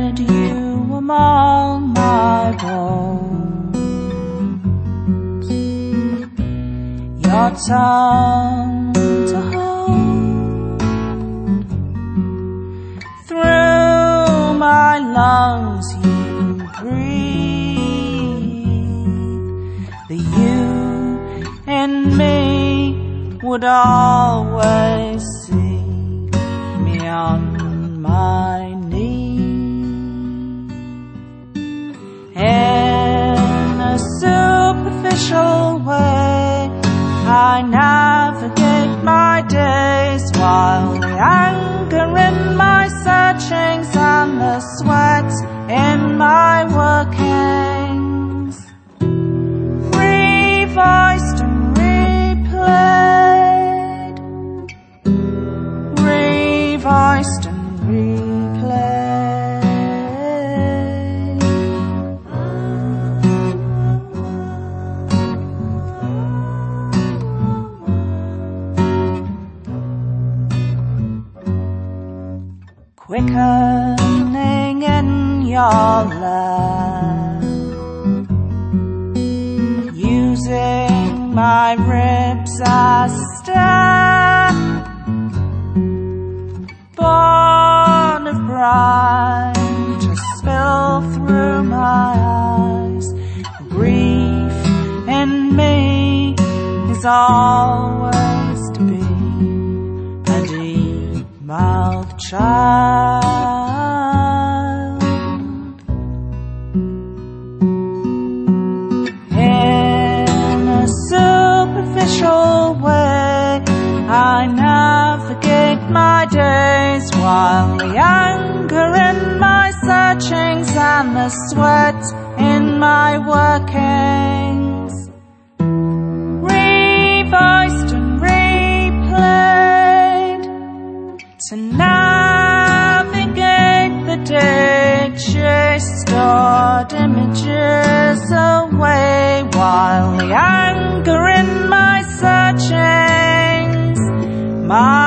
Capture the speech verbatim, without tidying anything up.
hid you among my bones, your tongue to hold. Through my lungs you breathe. The you in me would always see me on my knees. In a superficial way, I navigate my days, while the anger in my searchings and the sweat in my workings, revoiced and replayed, revoiced and replayed. Quickening in your lap, using my ribs as staff, born of brine to spill through my eyes. Grief in me is always to be a deep-mouthed child. In a superficial way, I navigate my days, while the anger in my searchings and the sweat in my workings, revoiced and replayed, to navigate the day, chase stored images away, while the anger in my searchings, my